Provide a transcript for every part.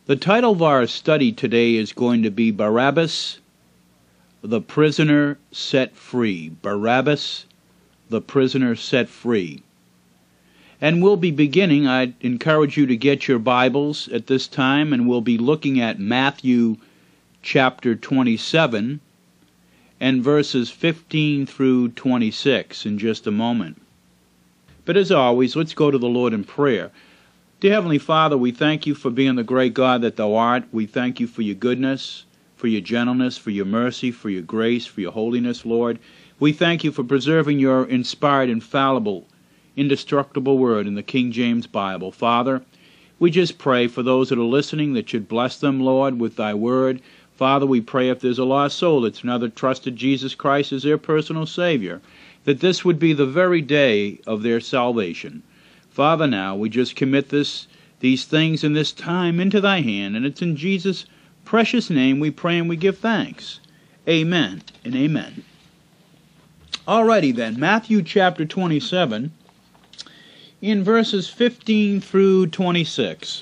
The title of our study today is going to be Barabbas, the prisoner set free. Barabbas, the prisoner set free. And we'll be beginning, I'd encourage you to get your Bibles at this time, and we'll be looking at Matthew chapter 27 and verses 15 through 26 in just a moment. But as always, let's go to the Lord in prayer. Dear Heavenly Father, we thank you for being the great God that thou art. We thank you for your goodness, for your gentleness, for your mercy, for your grace, for your holiness, Lord. We thank you for preserving your inspired, infallible, indestructible word in the King James Bible. Father, we just pray for those that are listening that you'd bless them, Lord, with thy word. Father, we pray if there's a lost soul that's never trusted Jesus Christ as their personal Savior, that this would be the very day of their salvation. Father, now we just commit these things in this time into thy hand, and it's in Jesus' precious name we pray and we give thanks. Amen and amen. Alrighty then, Matthew chapter 27, in verses 15 through 26.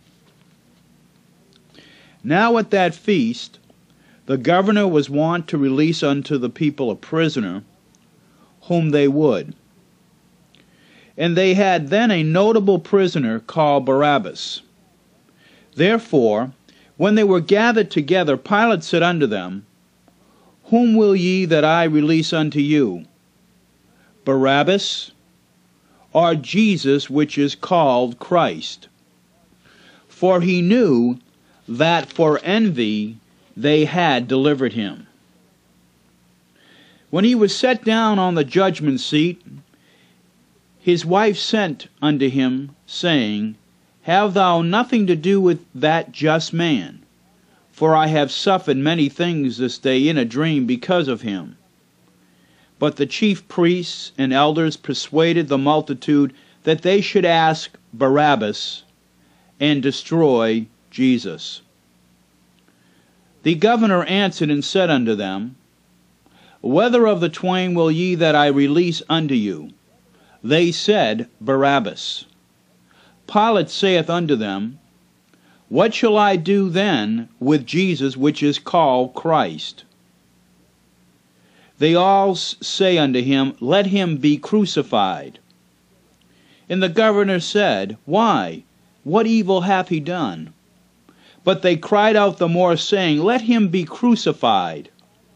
Now at that feast, the governor was wont to release unto the people a prisoner, whom they would. And they had then a notable prisoner called Barabbas. Therefore, when they were gathered together, Pilate said unto them, Whom will ye that I release unto you, Barabbas, or Jesus, which is called Christ? For he knew that for envy they had delivered him. When he was set down on the judgment seat, his wife sent unto him, saying, Have thou nothing to do with that just man, for I have suffered many things this day in a dream because of him. But the chief priests and elders persuaded the multitude that they should ask Barabbas and destroy Jesus. The governor answered and said unto them, Whether of the twain will ye that I release unto you? They said, Barabbas. Pilate saith unto them, What shall I do then with Jesus which is called Christ? They all say unto him, Let him be crucified. And the governor said, Why? What evil hath he done? But they cried out the more, saying, Let him be crucified.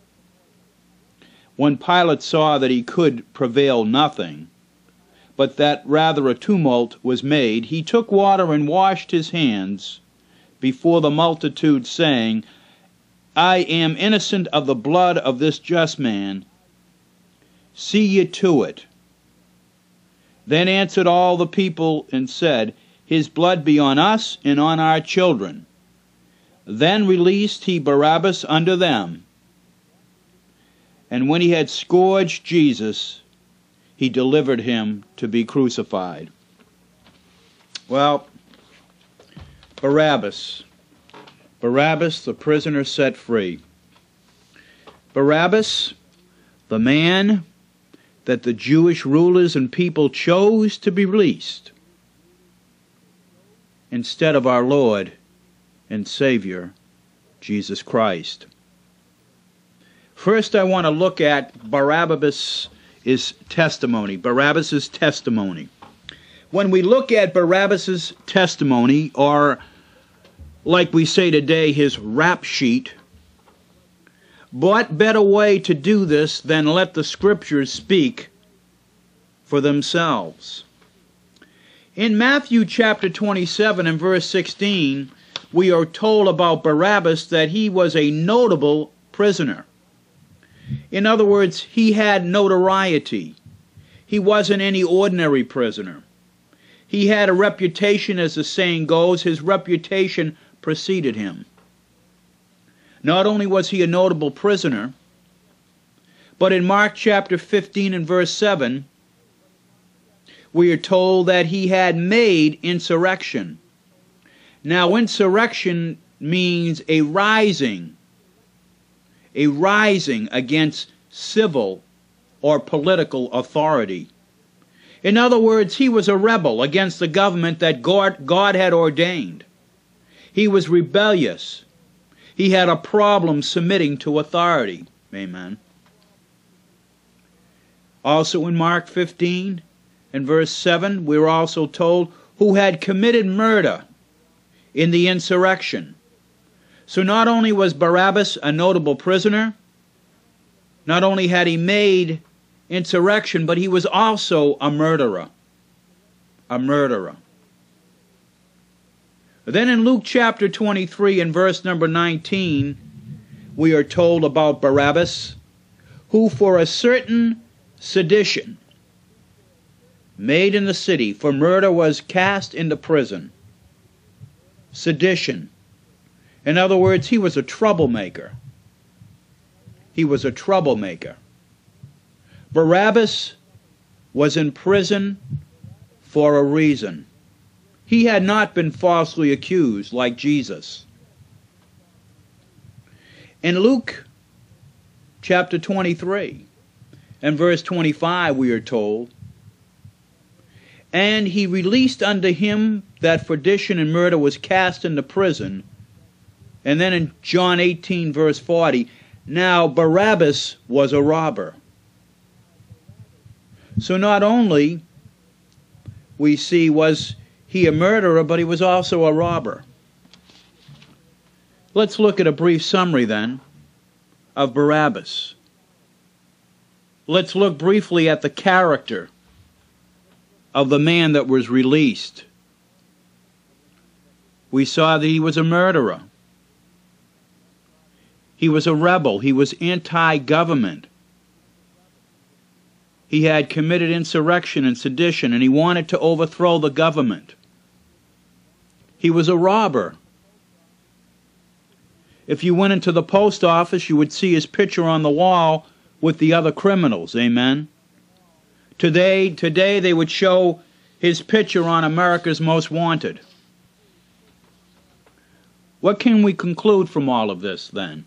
When Pilate saw that he could prevail nothing, but that rather a tumult was made, he took water and washed his hands before the multitude, saying, I am innocent of the blood of this just man. See ye to it. Then answered all the people and said, His blood be on us and on our children. Then released he Barabbas unto them. And when he had scourged Jesus, he delivered him to be crucified. Well, Barabbas, the prisoner set free. Barabbas, the man that the Jewish rulers and people chose to be released instead of our Lord and Savior, Jesus Christ. First, I want to look at Barabbas' testimony. Barabbas' testimony. When we look at Barabbas' testimony, or like we say today, his rap sheet, what better way to do this than let the Scriptures speak for themselves? In Matthew chapter 27 and verse 16, we are told about Barabbas that he was a notable prisoner. In other words, he had notoriety. He wasn't any ordinary prisoner. He had a reputation, as the saying goes. His reputation preceded him. Not only was he a notable prisoner, but in Mark chapter 15 and verse 7, we are told that he had made insurrection. Now, insurrection means a rising against civil or political authority. In other words, he was a rebel against the government that God had ordained. He was rebellious. He had a problem submitting to authority. Amen. Also in Mark 15 and verse 7, we were also told, who had committed murder in the insurrection. So not only was Barabbas a notable prisoner, not only had he made insurrection, but he was also a murderer. A murderer. Then in Luke chapter 23 and verse number 19, we are told about Barabbas, who for a certain sedition made in the city for murder was cast into prison. Sedition. In other words, he was a troublemaker. He was a troublemaker. Barabbas was in prison for a reason. He had not been falsely accused like Jesus. In Luke chapter 23 and verse 25 we are told, and he released unto him that for sedition and murder was cast into prison. And then in John 18 verse 40, now Barabbas was a robber. So not only we see was he a murderer, but he was also a robber. Let's look at a brief summary then of Barabbas. Let's look briefly at the character of the man that was released. We saw that he was a murderer. He was a rebel. He was anti-government. He had committed insurrection and sedition, and he wanted to overthrow the government. He was a robber. If you went into the post office, you would see his picture on the wall with the other criminals. Amen. Today they would show his picture on America's Most Wanted. What can we conclude from all of this then?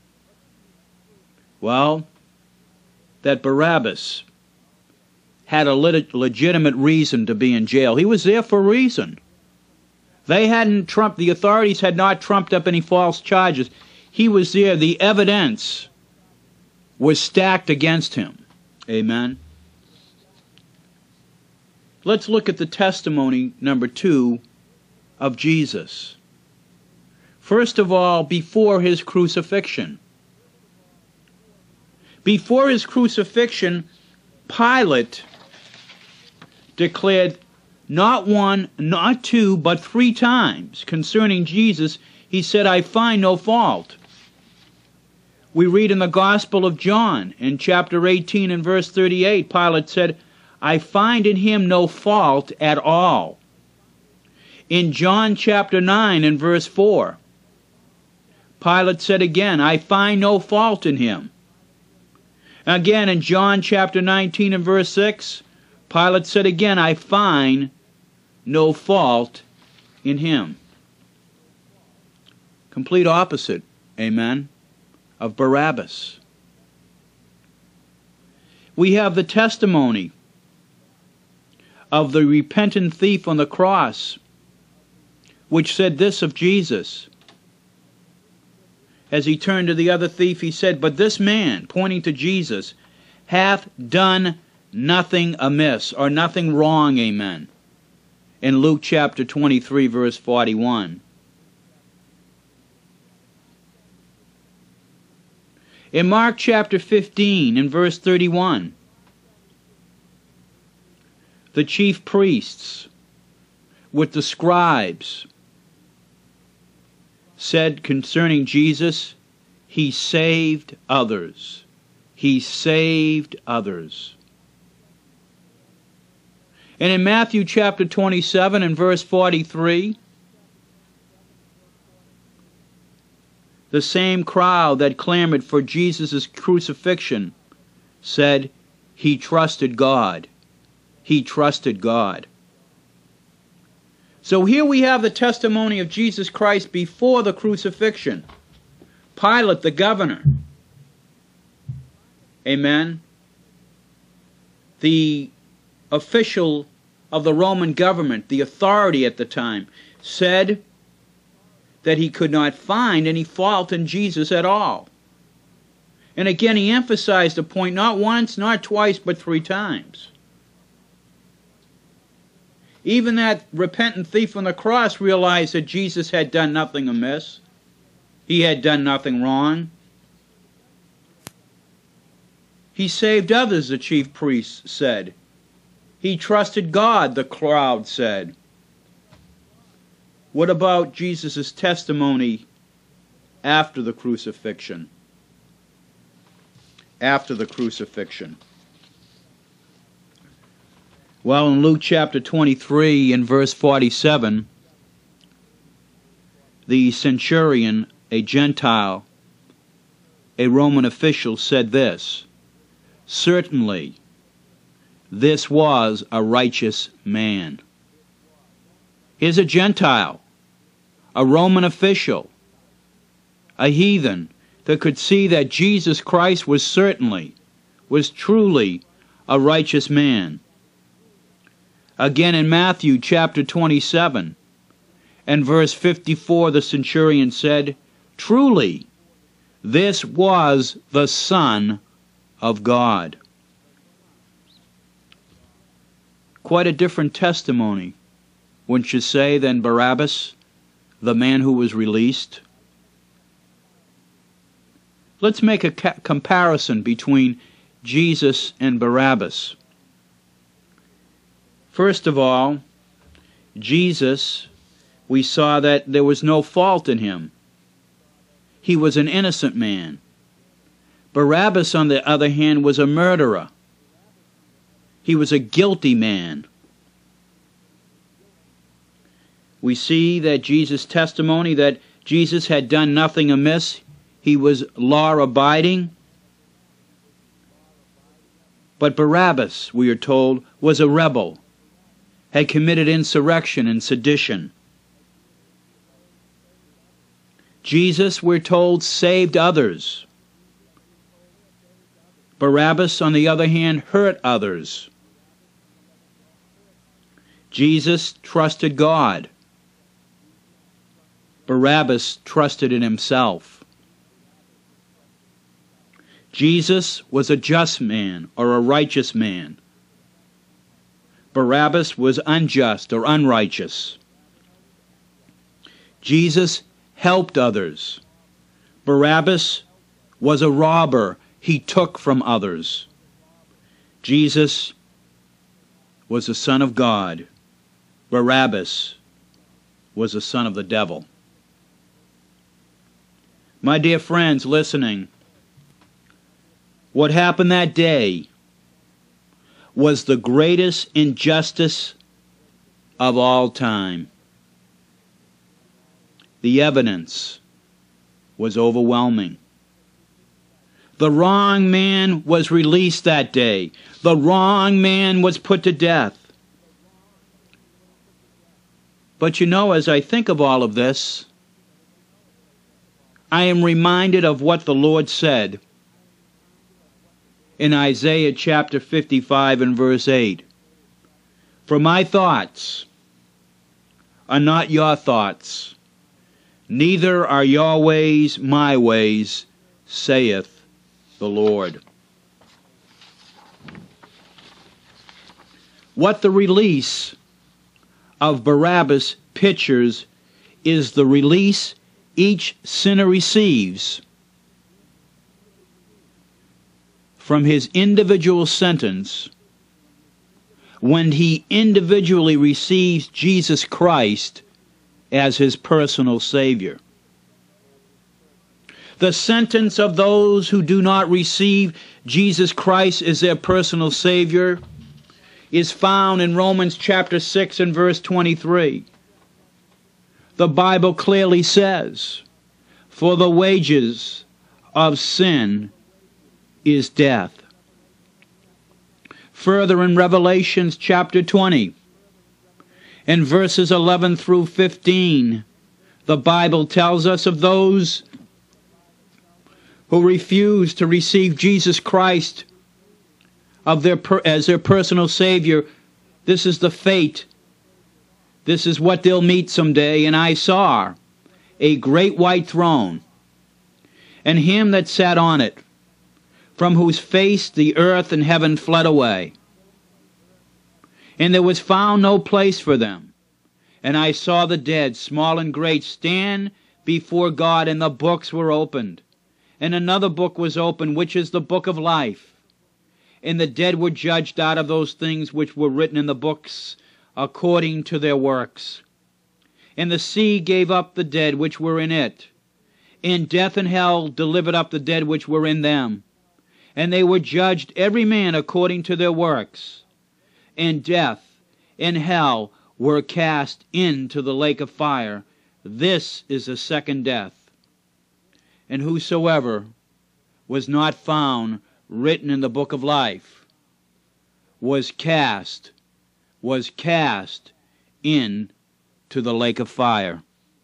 Well, that Barabbas had a legitimate reason to be in jail. He was there for a reason. The authorities had not trumped up any false charges. He was there. The evidence was stacked against him. Amen. Let's look at the testimony number 2 of Jesus. First of all, before his crucifixion. Before his crucifixion, Pilate declared not one, not two, but 3 times concerning Jesus. He said, I find no fault. We read in the Gospel of John, in chapter 18 and verse 38, Pilate said, I find in him no fault at all. In John chapter 9 and verse 4, Pilate said again, I find no fault in him. Again in John chapter 19 and verse 6, Pilate said again, I find no fault in him. Complete opposite, amen, of Barabbas. We have the testimony of the repentant thief on the cross, which said this of Jesus. As he turned to the other thief, he said, but this man, pointing to Jesus, hath done nothing amiss, or nothing wrong, amen, in Luke chapter 23, verse 41. In Mark chapter 15, in verse 31, the chief priests with the scribes said concerning Jesus, he saved others. He saved others. And in Matthew chapter 27 and verse 43, the same crowd that clamored for Jesus' crucifixion said he trusted God. He trusted God. So here we have the testimony of Jesus Christ before the crucifixion. Pilate, the governor, amen, the official of the Roman government, the authority at the time, said that he could not find any fault in Jesus at all. And again, he emphasized the point not once, not twice, but 3 times. Even that repentant thief on the cross realized that Jesus had done nothing amiss. He had done nothing wrong. He saved others, the chief priests said. He trusted God, the crowd said. What about Jesus' testimony after the crucifixion? After the crucifixion. Well, in Luke chapter 23 and verse 47, the centurion, a Gentile, a Roman official, said this, "Certainly, this was a righteous man." Here's a Gentile, a Roman official, a heathen, that could see that Jesus Christ was truly a righteous man. Again in Matthew chapter 27 and verse 54, the centurion said, "Truly, this was the Son of God." Quite a different testimony, wouldn't you say, than Barabbas, the man who was released? Let's make a comparison between Jesus and Barabbas. First of all, Jesus, we saw that there was no fault in him. He was an innocent man. Barabbas, on the other hand, was a murderer. He was a guilty man. We see that Jesus' testimony that Jesus had done nothing amiss. He was law-abiding. But Barabbas, we are told, was a rebel, had committed insurrection and sedition. Jesus, we're told, saved others. Barabbas, on the other hand, hurt others. Jesus trusted God. Barabbas trusted in himself. Jesus was a just man or a righteous man. Barabbas was unjust or unrighteous. Jesus helped others. Barabbas was a robber. He took from others. Jesus was the Son of God. Barabbas was the son of the devil. My dear friends listening, what happened that day was the greatest injustice of all time. The evidence was overwhelming. The wrong man was released that day. The wrong man was put to death. But you know, as I think of all of this, I am reminded of what the Lord said in Isaiah chapter 55 and verse 8. "For my thoughts are not your thoughts, neither are your ways my ways, saith the Lord." What the release of Barabbas pictures is the release each sinner receives from his individual sentence when he individually receives Jesus Christ as his personal Savior. The sentence of those who do not receive Jesus Christ as their personal Savior is found in Romans chapter 6 and verse 23. The Bible clearly says, "For the wages of sin is death." Further in Revelations chapter 20, in verses 11 through 15, the Bible tells us of those who refuse to receive Jesus Christ as their personal Savior. This is the fate. This is what they'll meet someday. "And I saw, a great white throne, and him that sat on it, from whose face the earth and heaven fled away. And there was found no place for them. And I saw the dead, small and great, stand before God, and the books were opened. And another book was opened, which is the book of life. And the dead were judged out of those things which were written in the books, according to their works. And the sea gave up the dead which were in it, and death and hell delivered up the dead which were in them. And they were judged every man according to their works. And death and hell were cast into the lake of fire. This is the second death. And whosoever was not found written in the book of life was cast into the lake of fire.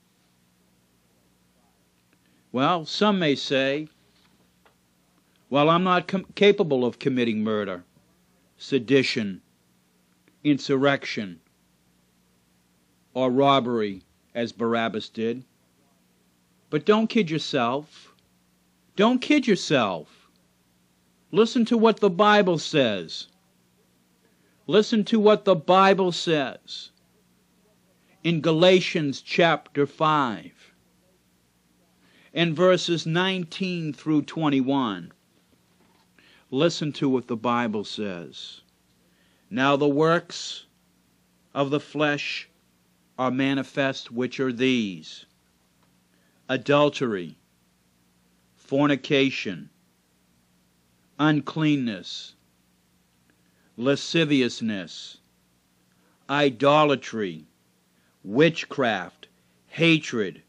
Well, some may say, well, I'm not capable of committing murder, sedition, insurrection, or robbery, as Barabbas did. But don't kid yourself. Don't kid yourself. Listen to what the Bible says. Listen to what the Bible says in Galatians chapter 5 and verses 19 through 21. Listen to what the Bible says. Now the works of the flesh are manifest, which are these: adultery, fornication, uncleanness, lasciviousness, idolatry, witchcraft, hatred,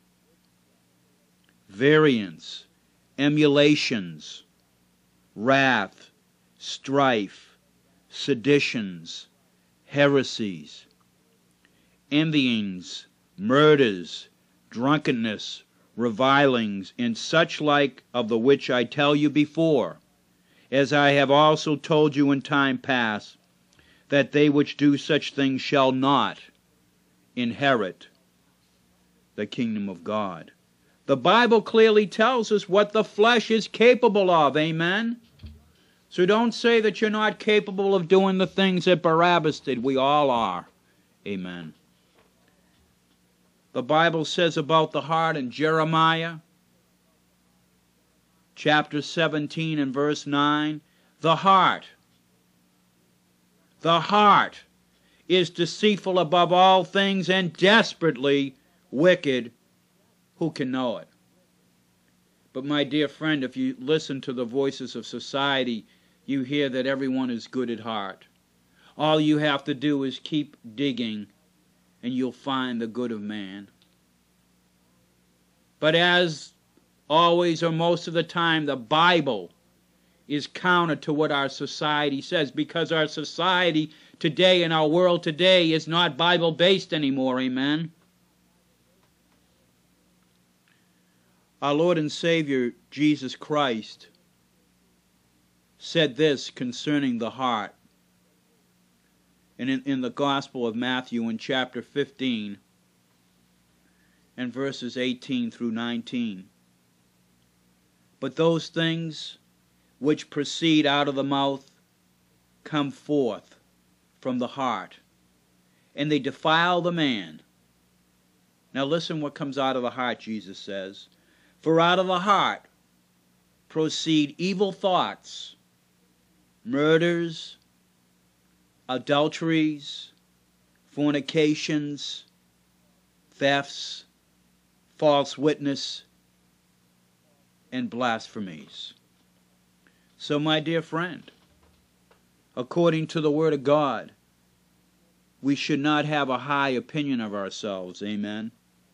variance, emulations, wrath, strife, seditions, heresies, envyings, murders, drunkenness, revilings, and such like, of the which I tell you before, as I have also told you in time past, that they which do such things shall not inherit the kingdom of God. The Bible clearly tells us what the flesh is capable of, amen? So don't say that you're not capable of doing the things that Barabbas did. We all are, amen. The Bible says about the heart in Jeremiah chapter 17 and verse 9, the heart is deceitful above all things and desperately wicked. Who can know it? But my dear friend, if you listen to the voices of society, you hear that everyone is good at heart. All you have to do is keep digging, and you'll find the good of man. But as always, or most of the time, the Bible is counter to what our society says, because our society today and our world today is not Bible-based anymore, amen? Our Lord and Savior, Jesus Christ, said this concerning the heart. And in the Gospel of Matthew in chapter 15 and verses 18 through 19. But those things which proceed out of the mouth come forth from the heart, and they defile the man. Now listen what comes out of the heart, Jesus says. For out of the heart proceed evil thoughts, murders, adulteries, fornications, thefts, false witness, and blasphemies. So, my dear friend, according to the Word of God, we should not have a high opinion of ourselves, amen?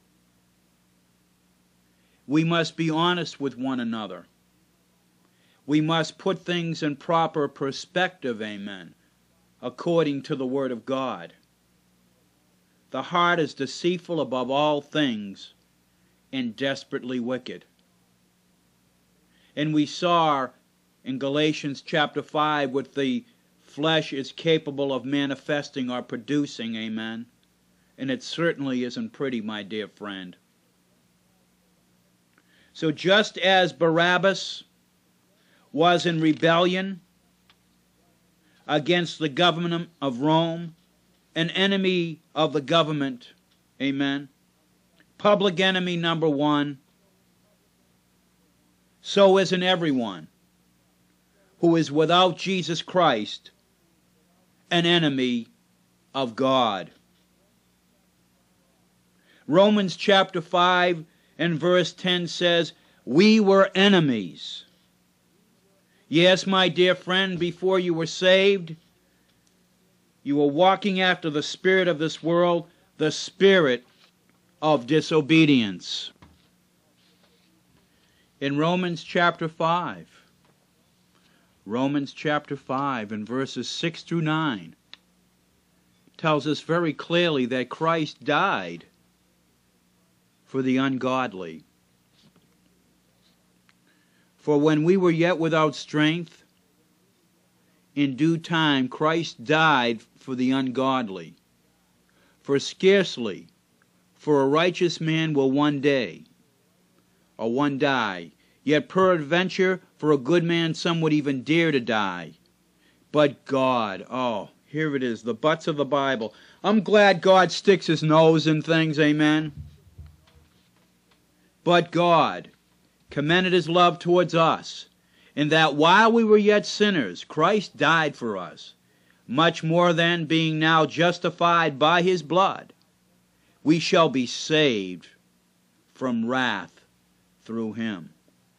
We must be honest with one another. We must put things in proper perspective, amen, according to the Word of God. The heart is deceitful above all things and desperately wicked. And we saw in Galatians chapter 5 what the flesh is capable of manifesting or producing, amen? And it certainly isn't pretty, my dear friend. So just as Barabbas was in rebellion against the government of Rome, an enemy of the government, amen, public enemy number one, so isn't everyone who is without Jesus Christ an enemy of God. Romans chapter 5 and verse 10 says, we were enemies. Yes, my dear friend, before you were saved, you were walking after the spirit of this world, the spirit of disobedience. In Romans chapter 5 and verses 6 through 9 tells us very clearly that Christ died for the ungodly. For when we were yet without strength, in due time Christ died for the ungodly. For scarcely for a righteous man will one die, yet peradventure for a good man some would even dare to die. But God, oh, here it is, the butts of the Bible. I'm glad God sticks his nose in things, amen. But God commended his love towards us, in that while we were yet sinners, Christ died for us. Much more then, being now justified by his blood, we shall be saved from wrath through him.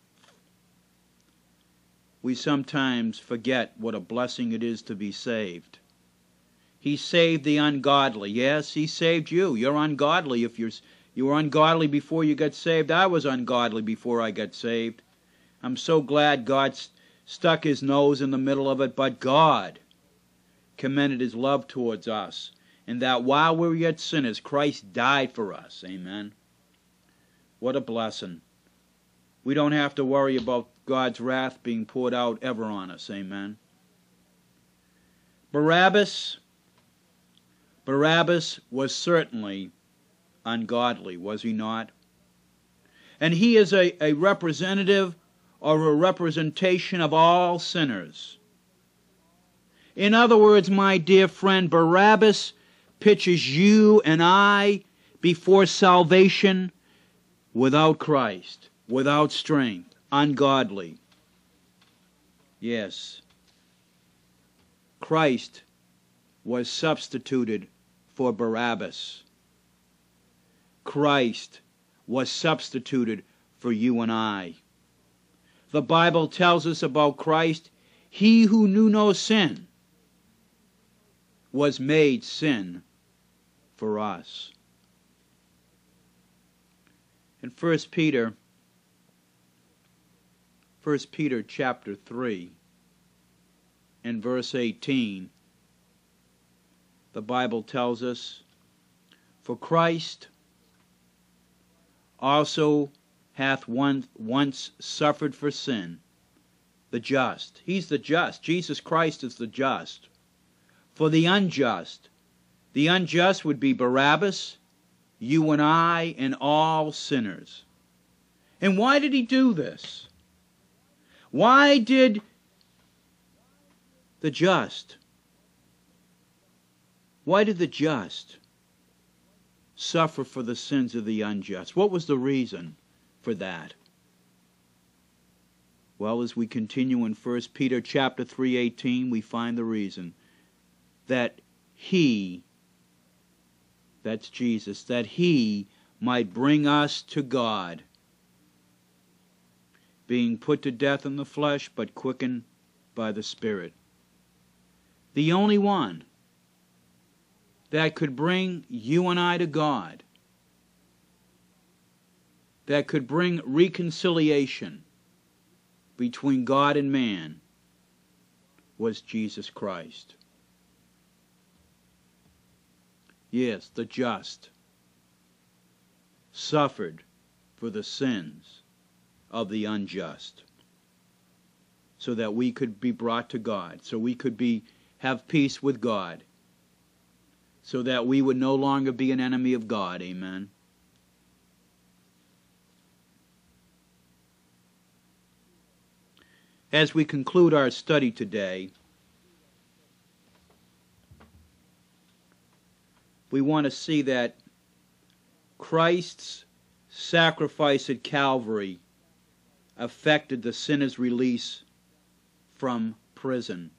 We sometimes forget what a blessing it is to be saved. He saved the ungodly. Yes, he saved you. You're ungodly if you were ungodly before you got saved. I was ungodly before I got saved. I'm so glad God stuck his nose in the middle of it. But God commended his love towards us, in that while we were yet sinners, Christ died for us. Amen. What a blessing. We don't have to worry about God's wrath being poured out ever on us. Amen. Barabbas was certainly ungodly, was he not? And he is a representative or a representation of all sinners. In other words, my dear friend, Barabbas pitches you and I before salvation without Christ, without strength, ungodly. Yes, Christ was substituted for Barabbas. Christ was substituted for you and I. The Bible tells us about Christ, he who knew no sin was made sin for us. In 1 Peter chapter 3 and verse 18, the Bible tells us, for Christ also hath once suffered for sin, the just. He's the just. Jesus Christ is the just. For the unjust. The unjust would be Barabbas, you and I, and all sinners. And why did he do this? Why did the just suffer for the sins of the unjust? What was the reason for that? Well, as we continue in 1 Peter chapter 3:18, we find the reason. That he, that's Jesus, that he might bring us to God, being put to death in the flesh, but quickened by the Spirit. The only one that could bring you and I to God, that could bring reconciliation between God and man, was Jesus Christ. Yes, the just suffered for the sins of the unjust, so that we could be brought to God, so we could have peace with God, so that we would no longer be an enemy of God. Amen. as we conclude our study today, we want to see that Christ's sacrifice at Calvary affected the sinner's release from prison.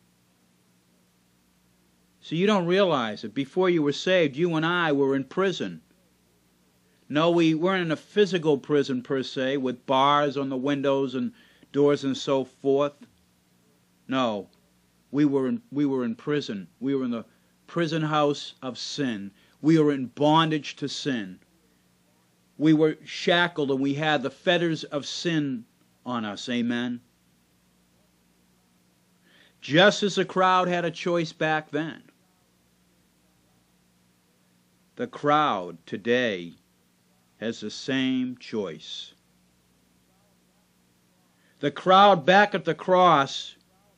So you don't realize it. Before you were saved, you and I were in prison. No, we weren't in a physical prison per se, with bars on the windows and doors and so forth. No, we were in prison. We were in the prison house of sin. We were in bondage to sin. We were shackled and we had the fetters of sin on us. Amen. Just as the crowd had a choice back then, the crowd today has the same choice. The crowd back at the cross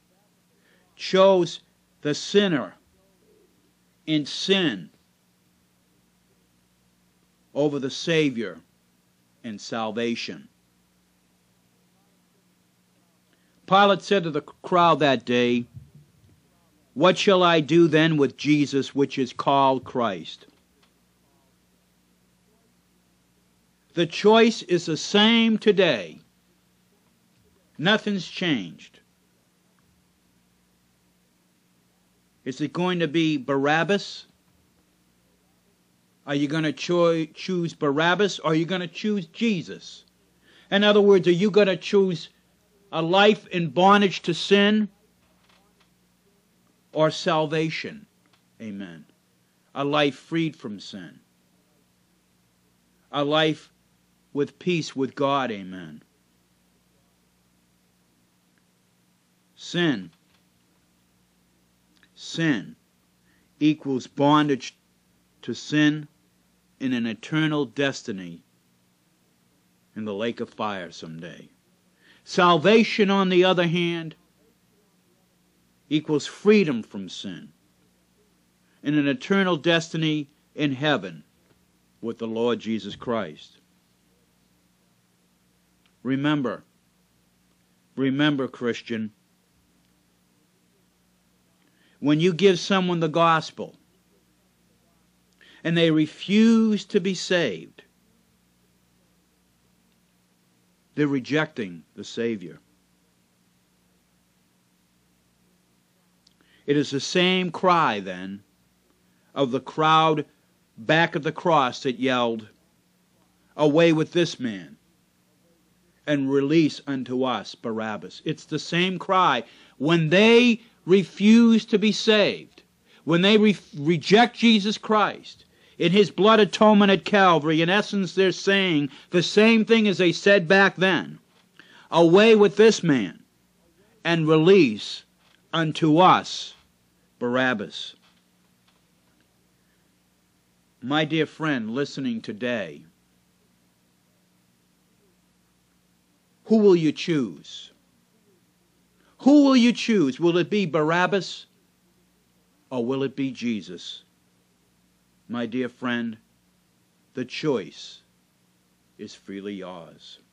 chose the sinner in sin over the Savior in salvation. Pilate said to the crowd that day, "What shall I do then with Jesus, which is called Christ?" The choice is the same today. Nothing's changed. Is it going to be Barabbas? Are you going to choose Barabbas, or are you going to choose Jesus? In other words, are you going to choose a life in bondage to sin or salvation? Amen. A life freed from sin. A life with peace with God. Amen. Sin equals bondage to sin in an eternal destiny in the lake of fire someday. Salvation, on the other hand, equals freedom from sin in an eternal destiny in heaven with the Lord Jesus Christ. Remember, Christian, when you give someone the gospel and they refuse to be saved, they're rejecting the Savior. It is the same cry, then, of the crowd back at the cross that yelled, "Away with this man, and release unto us Barabbas." It's the same cry. When they refuse to be saved, when they reject Jesus Christ in his blood atonement at Calvary, in essence they're saying the same thing as they said back then: "Away with this man, and release unto us Barabbas." My dear friend listening today, who will you choose? Who will you choose? Will it be Barabbas, or will it be Jesus? My dear friend, the choice is freely yours.